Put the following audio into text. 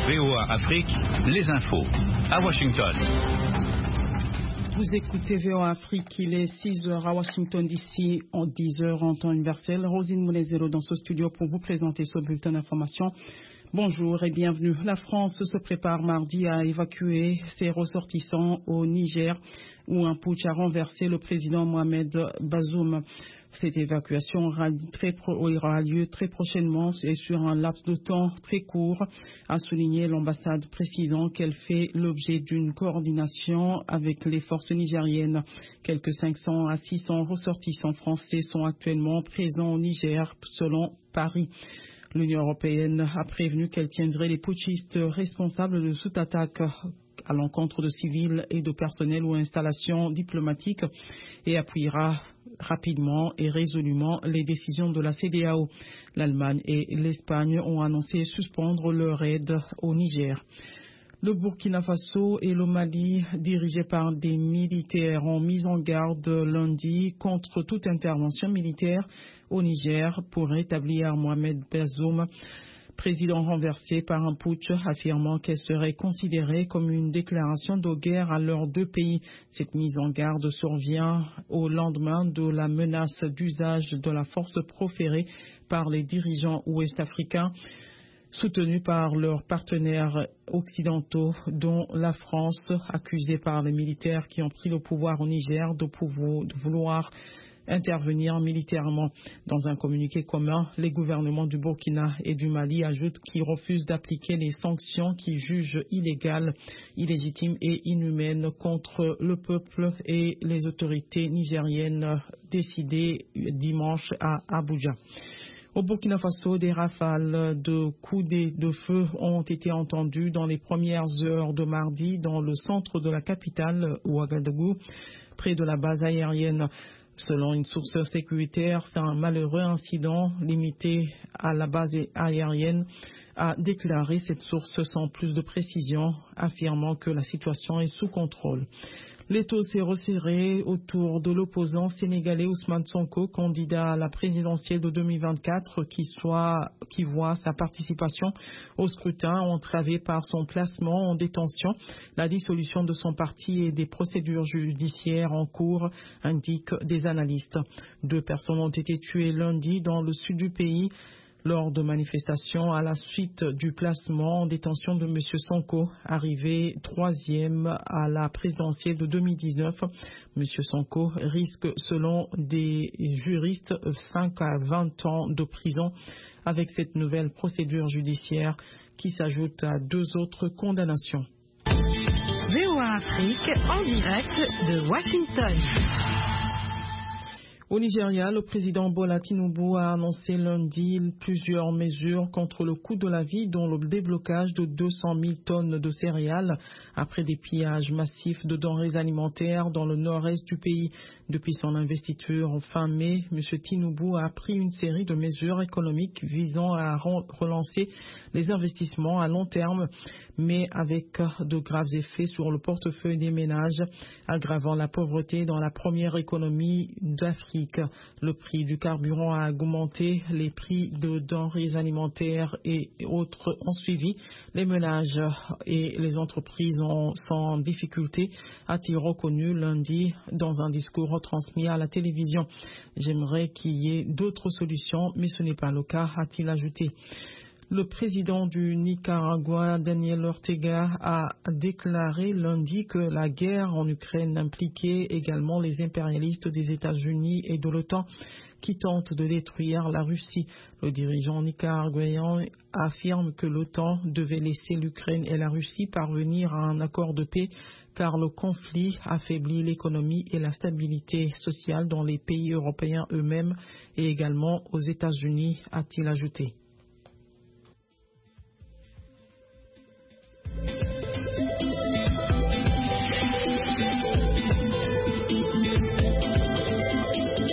VOA Afrique, les infos. À Washington. Vous écoutez VOA Afrique, il est 6h à Washington d'ici, en 10h en temps universel. Rosine Moulezero dans ce studio pour vous présenter ce bulletin d'information. Bonjour et bienvenue. La France se prépare mardi à évacuer ses ressortissants au Niger où un putsch a renversé le président Mohamed Bazoum. Cette évacuation aura lieu très prochainement et sur un laps de temps très court, a souligné l'ambassade, précisant qu'elle fait l'objet d'une coordination avec les forces nigériennes. Quelques 500 à 600 ressortissants français sont actuellement présents au Niger, selon Paris. L'Union européenne a prévenu qu'elle tiendrait les putschistes responsables de toute attaque à l'encontre de civils et de personnel ou installations diplomatiques et appuiera rapidement et résolument les décisions de la CEDEAO. L'Allemagne et l'Espagne ont annoncé suspendre leur aide au Niger. Le Burkina Faso et le Mali, dirigés par des militaires, ont mis en garde lundi contre toute intervention militaire au Niger pour rétablir Mohamed Bazoum, président renversé par un putsch, affirmant qu'elle serait considérée comme une déclaration de guerre à leurs deux pays. Cette mise en garde survient au lendemain de la menace d'usage de la force proférée par les dirigeants ouest-africains, soutenus par leurs partenaires occidentaux, dont la France, accusée par les militaires qui ont pris le pouvoir au Niger de vouloir intervenir militairement. Dans un communiqué commun, les gouvernements du Burkina et du Mali ajoutent qu'ils refusent d'appliquer les sanctions qu'ils jugent illégales, illégitimes et inhumaines contre le peuple et les autorités nigériennes décidées dimanche à Abuja. Au Burkina Faso, des rafales de coups de feu ont été entendus dans les premières heures de mardi dans le centre de la capitale, Ouagadougou, près de la base aérienne. Selon une source sécuritaire, c'est un malheureux incident limité à la base aérienne, a déclaré cette source sans plus de précision, affirmant que la situation est sous contrôle. L'étau s'est resserré autour de l'opposant sénégalais Ousmane Sonko, candidat à la présidentielle de 2024, qui voit sa participation au scrutin entravée par son placement en détention, la dissolution de son parti et des procédures judiciaires en cours, indiquent des analystes. 2 personnes ont été tuées lundi dans le sud du pays lors de manifestations à la suite du placement en détention de M. Sonko, arrivé 3e à la présidentielle de 2019. M. Sonko risque, selon des juristes, 5 à 20 ans de prison avec cette nouvelle procédure judiciaire qui s'ajoute à 2 autres condamnations. VOA Afrique en direct de Washington. Au Nigeria, le président Bola Tinubu a annoncé lundi plusieurs mesures contre le coût de la vie, dont le déblocage de 200 000 tonnes de céréales après des pillages massifs de denrées alimentaires dans le nord-est du pays. Depuis son investiture fin mai, M. Tinubu a pris une série de mesures économiques visant à relancer les investissements à long terme, mais avec de graves effets sur le portefeuille des ménages, aggravant la pauvreté dans la première économie d'Afrique. Le prix du carburant a augmenté, les prix de denrées alimentaires et autres ont suivi. Les ménages et les entreprises sont en difficulté, a-t-il reconnu lundi dans un discours retransmis à la télévision. J'aimerais qu'il y ait d'autres solutions, mais ce n'est pas le cas, a-t-il ajouté. Le président du Nicaragua, Daniel Ortega, a déclaré lundi que la guerre en Ukraine impliquait également les impérialistes des États-Unis et de l'OTAN qui tentent de détruire la Russie. Le dirigeant nicaraguayen affirme que l'OTAN devait laisser l'Ukraine et la Russie parvenir à un accord de paix car le conflit affaiblit l'économie et la stabilité sociale dans les pays européens eux-mêmes et également aux États-Unis, a-t-il ajouté.